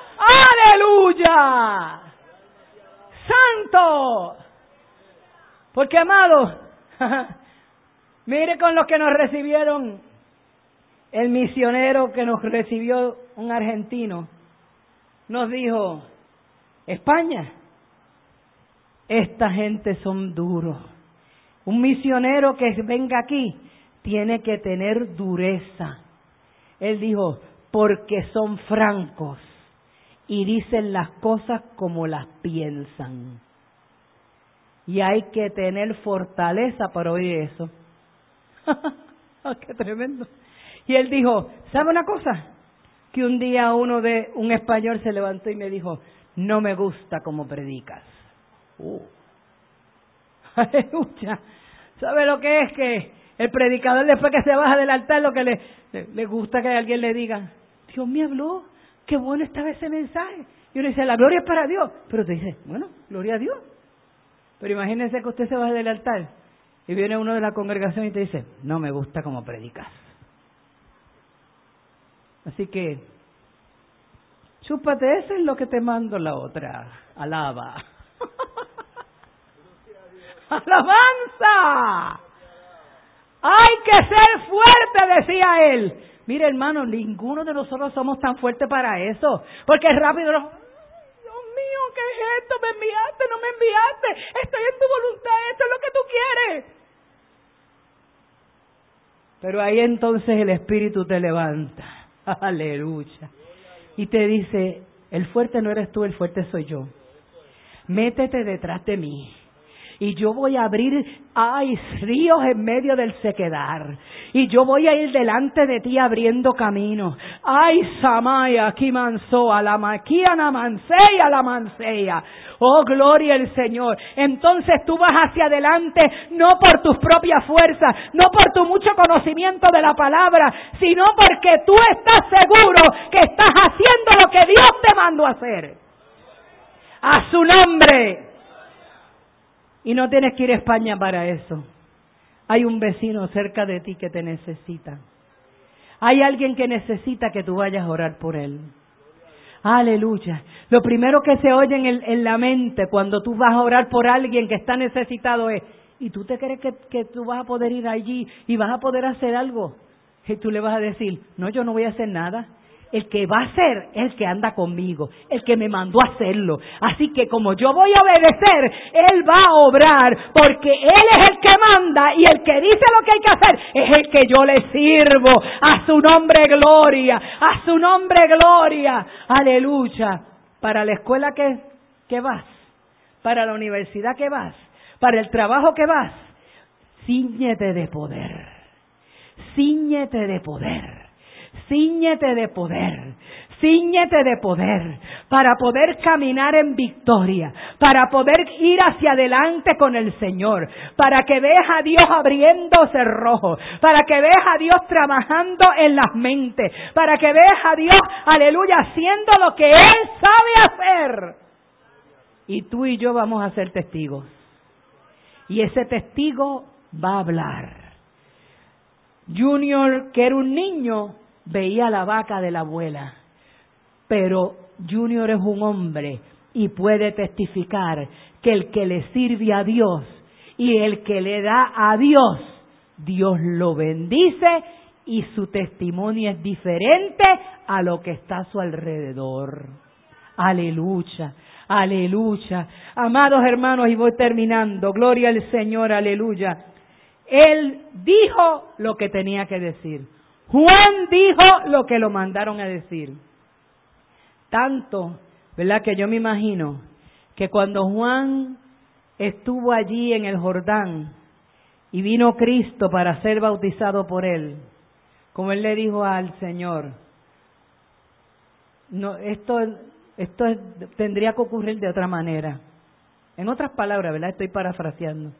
aleluya, santo. Porque, amado, mire con los que nos recibieron, el misionero que nos recibió, un argentino, nos dijo, España, esta gente son duros. Un misionero que venga aquí tiene que tener dureza. Él dijo, porque son francos y dicen las cosas como las piensan. Y hay que tener fortaleza para oír eso. ¡Qué tremendo! Y él dijo, ¿sabe una cosa? Que un día un español se levantó y me dijo, no me gusta cómo predicas. Aleluya. ¿Sabe lo que es? Que el predicador después que se baja del altar, lo que le gusta que alguien le diga, Dios me habló, qué bueno estaba ese mensaje. Y uno dice, la gloria es para Dios. Pero te dice, bueno, gloria a Dios. Pero imagínese que usted se baja del altar y viene uno de la congregación y te dice, no me gusta cómo predicas. Así que, chúpate, eso es lo que te mando la otra. Alaba. ¡Alabanza! Hay que ser fuerte, decía él. Mire, hermano, ninguno de nosotros somos tan fuertes para eso. Porque es rápido. Dios mío, ¿qué es esto? ¿Me enviaste? ¿No me enviaste? Estoy en tu voluntad. Esto es lo que tú quieres. Pero ahí entonces el Espíritu te levanta. Aleluya. Y te dice, el fuerte no eres tú, el fuerte soy yo. Métete detrás de mí. Y yo voy a abrir, ríos en medio del sequedal. Y yo voy a ir delante de ti abriendo camino. Samaya, aquí manso, a la maquia, la mansea. Oh, gloria al Señor. Entonces tú vas hacia adelante, no por tus propias fuerzas, no por tu mucho conocimiento de la palabra, sino porque tú estás seguro que estás haciendo lo que Dios te mandó a hacer. A su nombre. Y no tienes que ir a España para eso. Hay un vecino cerca de ti que te necesita. Hay alguien que necesita que tú vayas a orar por él. Aleluya. Lo primero que se oye en la mente cuando tú vas a orar por alguien que está necesitado es: ¿y tú te crees que tú vas a poder ir allí y vas a poder hacer algo? Y tú le vas a decir: no, yo no voy a hacer nada. El que va a hacer es el que anda conmigo, el que me mandó a hacerlo. Así que como yo voy a obedecer, Él va a obrar, porque Él es el que manda y el que dice lo que hay que hacer es el que yo le sirvo. A su nombre gloria, a su nombre gloria. Aleluya. Para la escuela que vas, para la universidad que vas, para el trabajo que vas, cíñete de poder. Cíñete de poder. Cíñete de poder, cíñete de poder, para poder caminar en victoria, para poder ir hacia adelante con el Señor, para que veas a Dios abriendo cerrojos, para que veas a Dios trabajando en las mentes, para que veas a Dios, aleluya, haciendo lo que Él sabe hacer. Y tú y yo vamos a ser testigos. Y ese testigo va a hablar. Junior, que era un niño, veía la vaca de la abuela, pero Junior es un hombre y puede testificar que el que le sirve a Dios y el que le da a Dios, Dios lo bendice y su testimonio es diferente a lo que está a su alrededor. Aleluya, aleluya. Amados hermanos, y voy terminando, gloria al Señor, aleluya. Él dijo lo que tenía que decir. Juan dijo lo que lo mandaron a decir. Tanto, ¿verdad?, que yo me imagino que cuando Juan estuvo allí en el Jordán y vino Cristo para ser bautizado por él, como él le dijo al Señor, no, esto tendría que ocurrir de otra manera. En otras palabras, ¿verdad?, estoy parafraseando.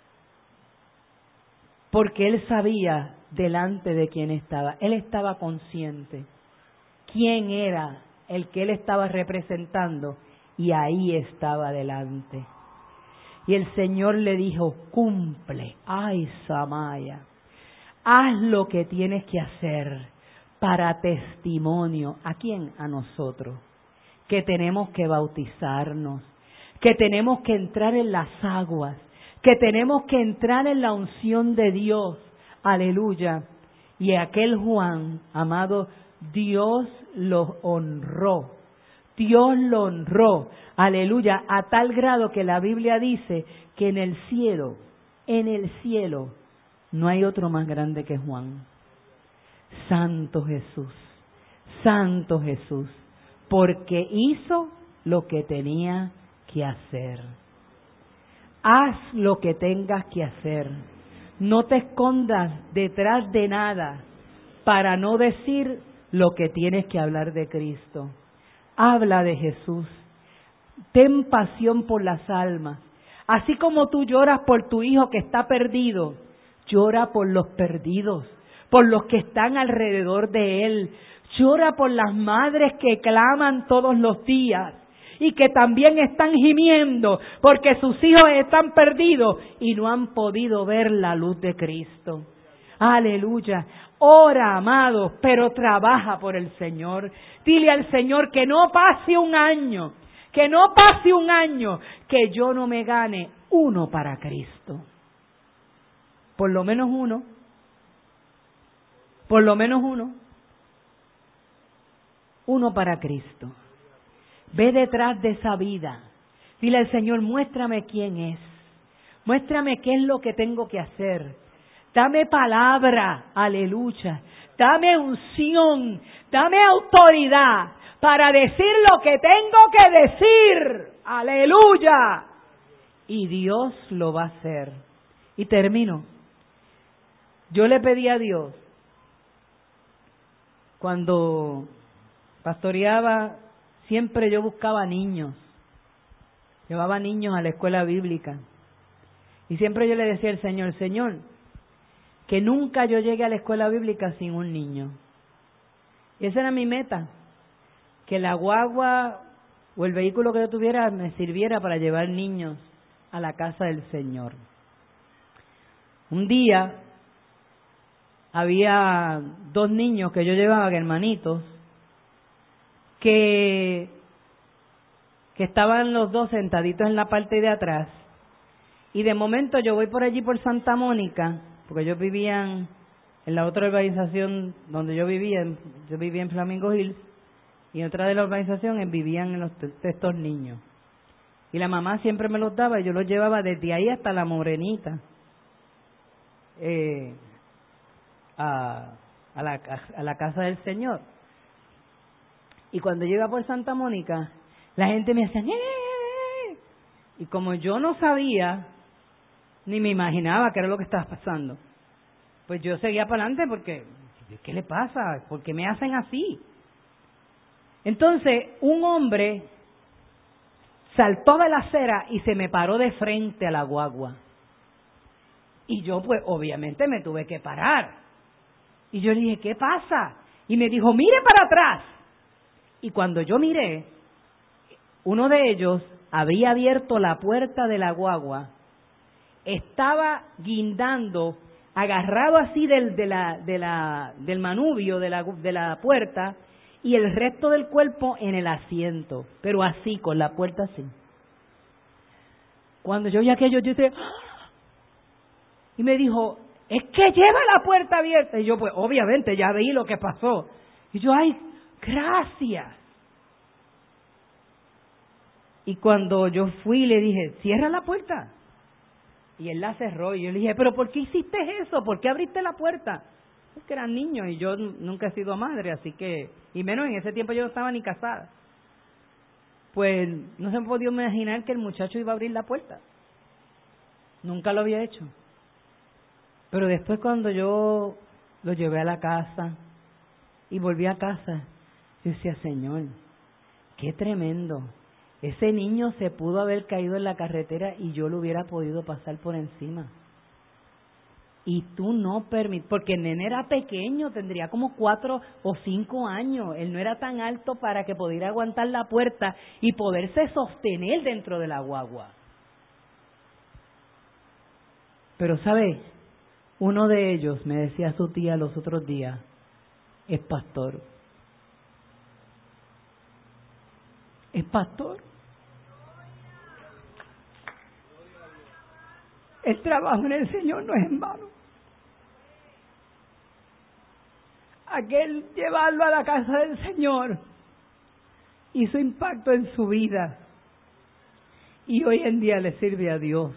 Porque él sabía delante de quién estaba. Él estaba consciente quién era el que él estaba representando y ahí estaba delante. Y el Señor le dijo: cumple, Samaya, haz lo que tienes que hacer para testimonio. ¿A quién? A nosotros, que tenemos que bautizarnos, que tenemos que entrar en las aguas, que tenemos que entrar en la unción de Dios. Aleluya. Y aquel Juan, amado, Dios lo honró. Dios lo honró. Aleluya. A tal grado que la Biblia dice que en el cielo, no hay otro más grande que Juan. Santo Jesús. Santo Jesús. Porque hizo lo que tenía que hacer. Haz lo que tengas que hacer. No te escondas detrás de nada para no decir lo que tienes que hablar de Cristo. Habla de Jesús. Ten pasión por las almas. Así como tú lloras por tu hijo que está perdido, llora por los perdidos, por los que están alrededor de él. Llora por las madres que claman todos los días y que también están gimiendo porque sus hijos están perdidos y no han podido ver la luz de Cristo. Aleluya. Ora, amados, pero trabaja por el Señor. Dile al Señor que no pase un año, que yo no me gane uno para Cristo. Por lo menos uno. Uno para Cristo. Ve detrás de esa vida. Dile al Señor: muéstrame quién es. Muéstrame qué es lo que tengo que hacer. Dame palabra, aleluya. Dame unción, dame autoridad para decir lo que tengo que decir, aleluya. y Dios lo va a hacer. Y termino. Yo le pedí a Dios, cuando pastoreaba, siempre yo buscaba niños. Llevaba niños a la escuela bíblica. Y siempre yo le decía al Señor, Señor, que nunca yo llegue a la escuela bíblica sin un niño. Y esa era mi meta, que la guagua o el vehículo que yo tuviera me sirviera para llevar niños a la casa del Señor. Un día había 2 niños que yo llevaba, hermanitos, que estaban los 2 sentaditos en la parte de atrás, y de momento yo voy por allí por Santa Mónica, porque ellos vivían en la otra urbanización donde yo vivía en Flamingo Hills, y en otra de la urbanización vivían estos niños. Y la mamá siempre me los daba y yo los llevaba desde ahí hasta La Morenita, a la casa del Señor. Y cuando yo iba por Santa Mónica, la gente me decía, ¡eh! Y como yo no sabía, ni me imaginaba qué era lo que estaba pasando, pues yo seguía para adelante porque, ¿qué le pasa? ¿Por qué me hacen así? Entonces, un hombre saltó de la acera y se me paró de frente a la guagua. Y yo, pues, obviamente me tuve que parar. Y yo le dije, ¿qué pasa? Y me dijo, mire para atrás. Y cuando yo miré, uno de ellos había abierto la puerta de la guagua, estaba guindando, agarrado así del manubrio de la puerta, y el resto del cuerpo en el asiento, pero así, con la puerta así. Cuando yo vi aquello, yo dije, ¡ah! Y me dijo, es que lleva la puerta abierta. Y yo, pues, obviamente, ya vi lo que pasó. Y yo, ¡ay, gracias! Y cuando yo fui, le dije, cierra la puerta. Y él la cerró. Y yo le dije, ¿pero por qué hiciste eso? ¿Por qué abriste la puerta? Es que eran niños y yo nunca he sido madre, así que, y menos en ese tiempo yo no estaba ni casada. Pues no se me podía imaginar que el muchacho iba a abrir la puerta. Nunca lo había hecho. Pero después cuando yo lo llevé a la casa y volví a casa, yo decía, Señor, qué tremendo. Ese niño se pudo haber caído en la carretera y yo lo hubiera podido pasar por encima. Y tú no permites, porque el nene era pequeño, tendría como 4 o 5 años. Él no era tan alto para que pudiera aguantar la puerta y poderse sostener dentro de la guagua. Pero, ¿sabes? Uno de ellos, me decía su tía los otros días, es pastor. Es pastor. El trabajo en el Señor no es en vano. Aquel llevarlo a la casa del Señor hizo impacto en su vida y hoy en día le sirve a Dios.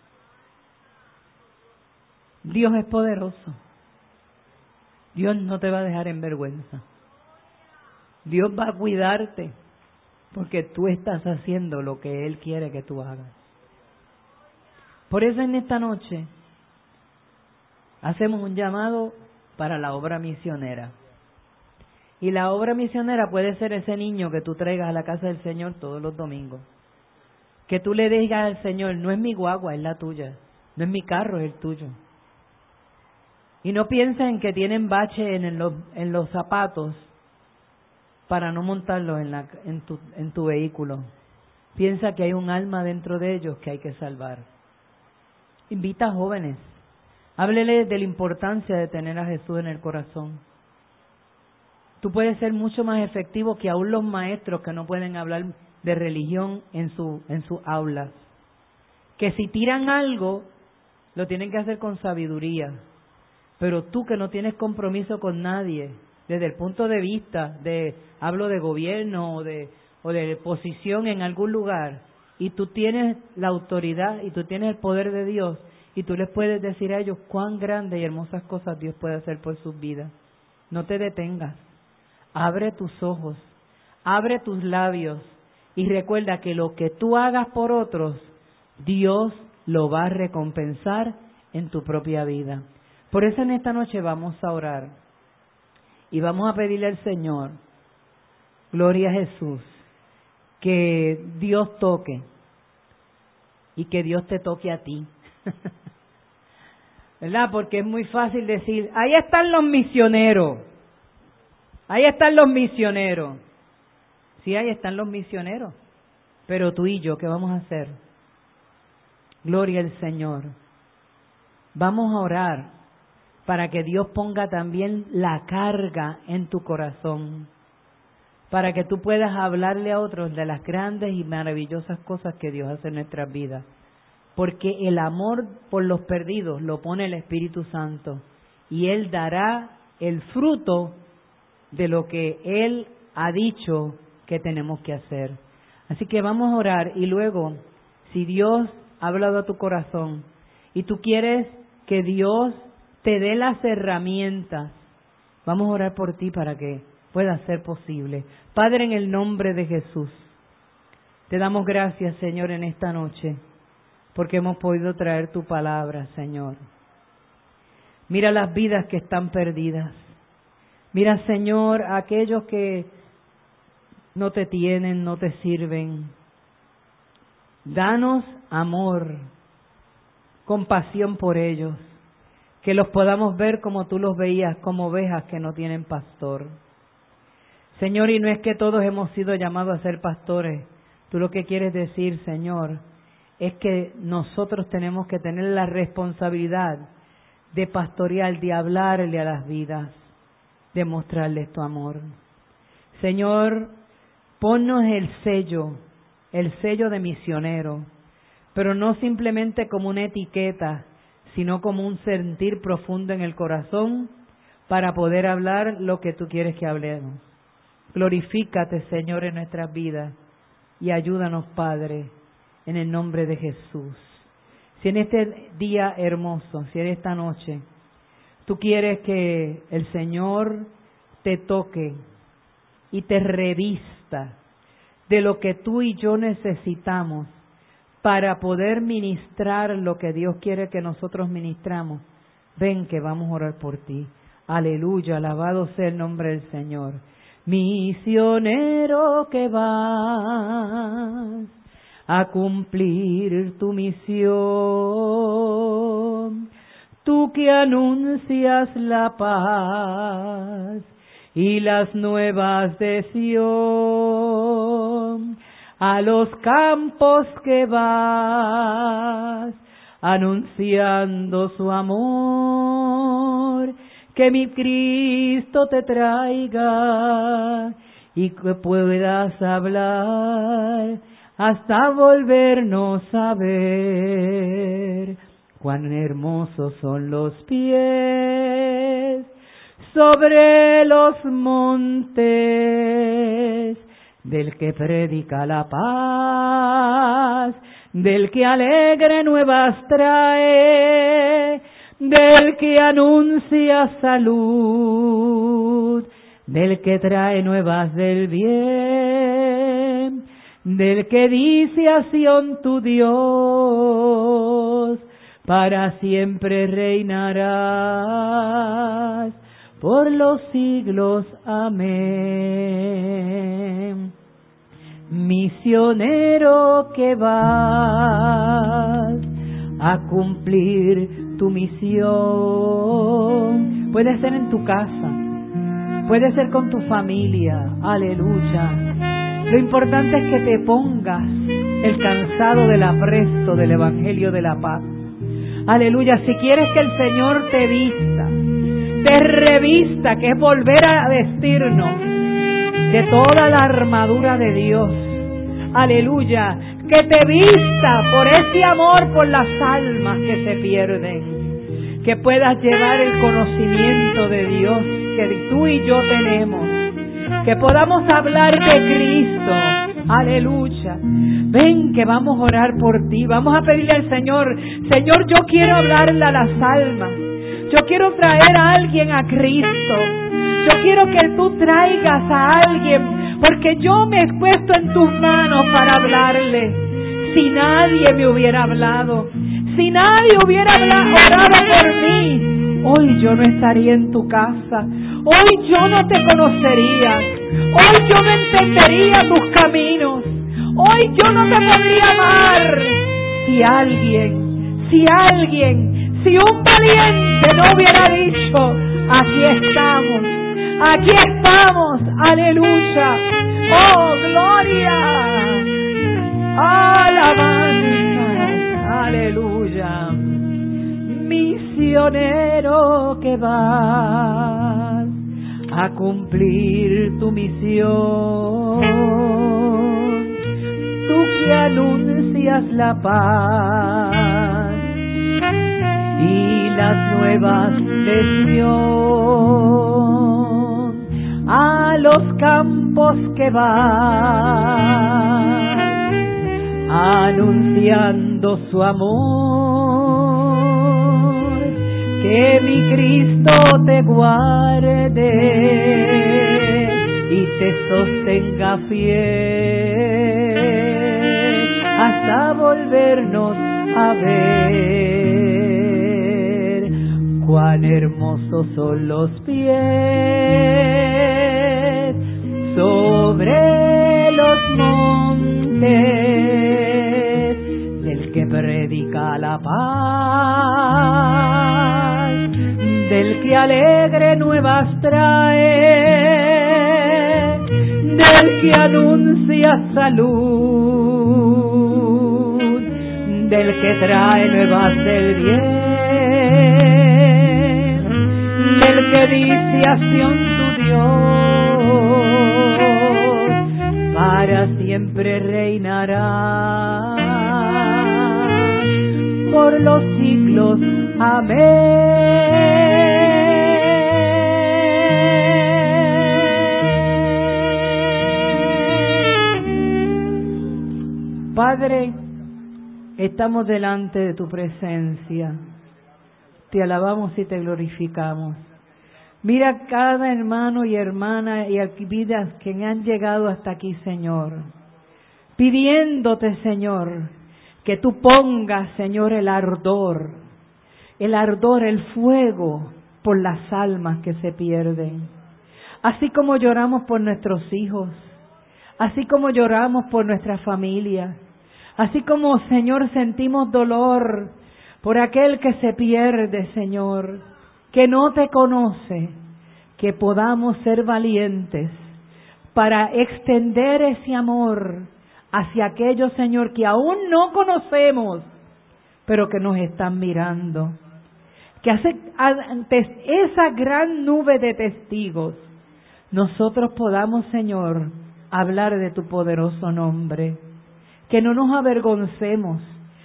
Dios es poderoso. Dios no te va a dejar en vergüenza. Dios va a cuidarte porque tú estás haciendo lo que Él quiere que tú hagas. Por eso en esta noche hacemos un llamado para la obra misionera. Y la obra misionera puede ser ese niño que tú traigas a la casa del Señor todos los domingos. Que tú le digas al Señor, no es mi guagua, es la tuya. No es mi carro, es el tuyo. Y no pienses en que tienen bache en los zapatos para no montarlos en tu vehículo. Piensa que hay un alma dentro de ellos que hay que salvar. Invita a jóvenes. Háblele de la importancia de tener a Jesús en el corazón. Tú puedes ser mucho más efectivo que aún los maestros que no pueden hablar de religión en sus aulas. Que si tiran algo, lo tienen que hacer con sabiduría. Pero tú que no tienes compromiso con nadie, desde el punto de vista hablo de gobierno o de posición en algún lugar, y tú tienes la autoridad y tú tienes el poder de Dios, y tú les puedes decir a ellos cuán grandes y hermosas cosas Dios puede hacer por sus vidas. No te detengas. Abre tus ojos, abre tus labios y recuerda que lo que tú hagas por otros, Dios lo va a recompensar en tu propia vida. Por eso en esta noche vamos a orar y vamos a pedirle al Señor, gloria a Jesús, que Dios toque y que Dios te toque a ti. ¿Verdad? Porque es muy fácil decir, ahí están los misioneros. Ahí están los misioneros. Sí, ahí están los misioneros. Pero tú y yo, ¿qué vamos a hacer? Gloria al Señor. Vamos a orar para que Dios ponga también la carga en tu corazón, para que tú puedas hablarle a otros de las grandes y maravillosas cosas que Dios hace en nuestras vidas. Porque el amor por los perdidos lo pone el Espíritu Santo y Él dará el fruto de lo que Él ha dicho que tenemos que hacer. Así que vamos a orar y luego, si Dios ha hablado a tu corazón y tú quieres que Dios te dé las herramientas, vamos a orar por ti para que pueda ser posible. Padre, en el nombre de Jesús, te damos gracias, Señor, en esta noche, porque hemos podido traer tu palabra, Señor. Mira las vidas que están perdidas. Mira, Señor, a aquellos que no te tienen, no te sirven. Danos amor, compasión por ellos, que los podamos ver como tú los veías, como ovejas que no tienen pastor. Señor, y no es que todos hemos sido llamados a ser pastores. Tú lo que quieres decir, Señor, es que nosotros tenemos que tener la responsabilidad de pastorear, de hablarle a las vidas, de mostrarles tu amor. Señor, ponnos el sello de misionero, pero no simplemente como una etiqueta, sino como un sentir profundo en el corazón para poder hablar lo que tú quieres que hablemos. Glorifícate, Señor, en nuestras vidas y ayúdanos, Padre, en el nombre de Jesús. Si en este día hermoso, si en esta noche, tú quieres que el Señor te toque y te revista de lo que tú y yo necesitamos para poder ministrar lo que Dios quiere que nosotros ministramos, ven que vamos a orar por ti. Aleluya, alabado sea el nombre del Señor. Misionero que vas a cumplir tu misión, tú que anuncias la paz y las nuevas de Sión, a los campos que vas anunciando su amor, que mi Cristo te traiga y que puedas hablar hasta volvernos a ver. Cuán hermosos son los pies sobre los montes del que predica la paz, del que alegre nuevas trae, del que anuncia salud, del que trae nuevas del bien, del que dice a Sión tu Dios, para siempre reinarás por los siglos. Amén. Misionero que vas a cumplir tu misión. Puede ser en tu casa, puede ser con tu familia. Aleluya. Lo importante es que te pongas el calzado del apresto del Evangelio de la paz. Aleluya. Si quieres que el Señor te vista, te revista, que es volver a vestirnos de toda la armadura de Dios. Aleluya. Que te vista por ese amor por las almas que se pierden. Que puedas llevar el conocimiento de Dios que tú y yo tenemos. Que podamos hablar de Cristo. Aleluya. Ven que vamos a orar por ti. Vamos a pedirle al Señor, Señor, yo quiero hablarle a las almas. Yo quiero traer a alguien a Cristo. Yo quiero que tú traigas a alguien, porque yo me he puesto en tus manos para hablarle. si nadie me hubiera hablado, si nadie hubiera orado por mí, hoy yo no estaría en tu casa, hoy yo no te conocería, hoy yo no entendería tus caminos, hoy yo no te podría amar. Si un valiente no hubiera dicho, aquí estamos, aleluya, oh gloria, alabanza, aleluya, misionero que vas a cumplir tu misión, tú que anuncias la paz y las nuevas de Sion, a los campos que vas anunciando su amor, que mi Cristo te guarde y te sostenga fiel hasta volvernos a ver. Cuán hermosos son los pies sobre los montes del que predica la paz, del que alegre nuevas trae, del que anuncia salud, del que trae nuevas del bien, del que dice a Sión tu Dios, para siempre reinará por los siglos. Amén. Padre, estamos delante de tu presencia. Te alabamos y te glorificamos. Mira cada hermano y hermana y vidas que han llegado hasta aquí, Señor. Pidiéndote, Señor, que tú pongas, Señor, el ardor, el fuego por las almas que se pierden. Así como lloramos por nuestros hijos, así como lloramos por nuestra familia, así como, Señor, sentimos dolor por aquel que se pierde, Señor, que no te conoce, que podamos ser valientes para extender ese amor hacia aquellos, Señor, que aún no conocemos, pero que nos están mirando. Que ante esa gran nube de testigos, nosotros podamos, Señor, hablar de tu poderoso nombre. Que no nos avergoncemos,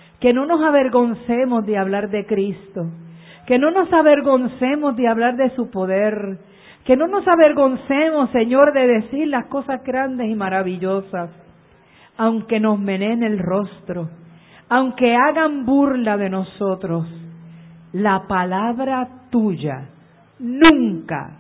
de hablar de Cristo, que no nos avergoncemos de hablar de su poder, que no nos avergoncemos, Señor, de decir las cosas grandes y maravillosas, aunque nos meneen el rostro, aunque hagan burla de nosotros. La palabra tuya nunca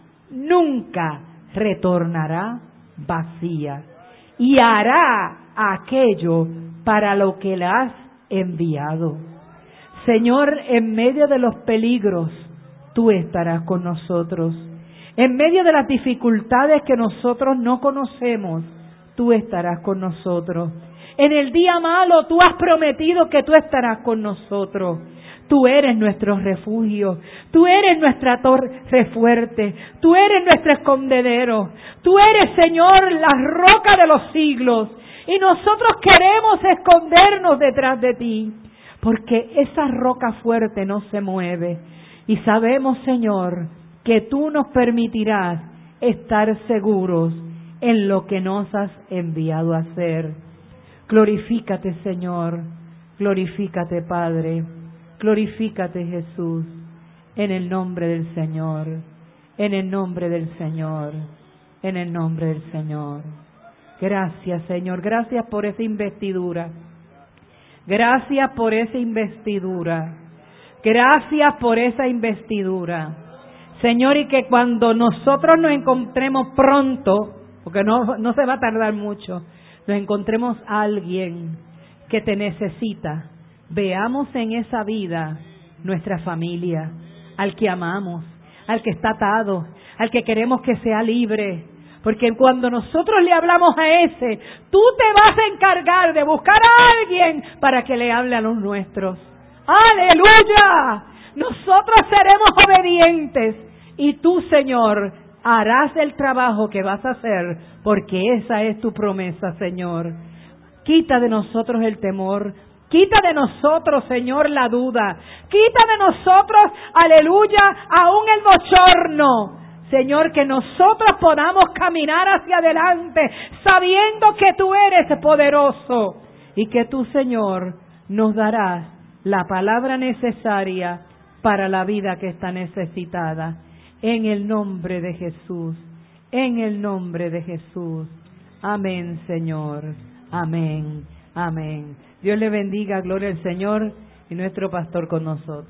retornará vacía y hará aquello para lo que la has enviado. Señor, en medio de los peligros, tú estarás con nosotros. En medio de las dificultades que nosotros no conocemos, tú estarás con nosotros. En el día malo, tú has prometido que tú estarás con nosotros. Tú eres nuestro refugio, tú eres nuestra torre fuerte, tú eres nuestro escondedero, tú eres, Señor, la roca de los siglos. Y nosotros queremos escondernos detrás de ti, porque esa roca fuerte no se mueve. Y sabemos, Señor, que tú nos permitirás estar seguros en lo que nos has enviado a hacer. Glorifícate, Señor, glorifícate, Padre, glorifícate, Jesús, en el nombre del Señor, en el nombre del Señor, en el nombre del Señor. Gracias, Señor, gracias por esa investidura. Gracias por esa investidura. Gracias por esa investidura. Señor, y que cuando nosotros nos encontremos pronto, porque no se va a tardar mucho, nos encontremos a alguien que te necesita, veamos en esa vida nuestra familia, al que amamos, al que está atado, al que queremos que sea libre. Porque cuando nosotros le hablamos a ese, tú te vas a encargar de buscar a alguien para que le hable a los nuestros. ¡Aleluya! Nosotros seremos obedientes y tú, Señor, harás el trabajo que vas a hacer, porque esa es tu promesa, Señor. Quita de nosotros el temor, quita de nosotros, Señor, la duda, quita de nosotros, aleluya, aún el bochorno. Señor, que nosotros podamos caminar hacia adelante, sabiendo que tú eres poderoso y que tú, Señor, nos darás la palabra necesaria para la vida que está necesitada. En el nombre de Jesús, en el nombre de Jesús. Amén, Señor. Amén, amén. Dios le bendiga, gloria al Señor y nuestro pastor con nosotros.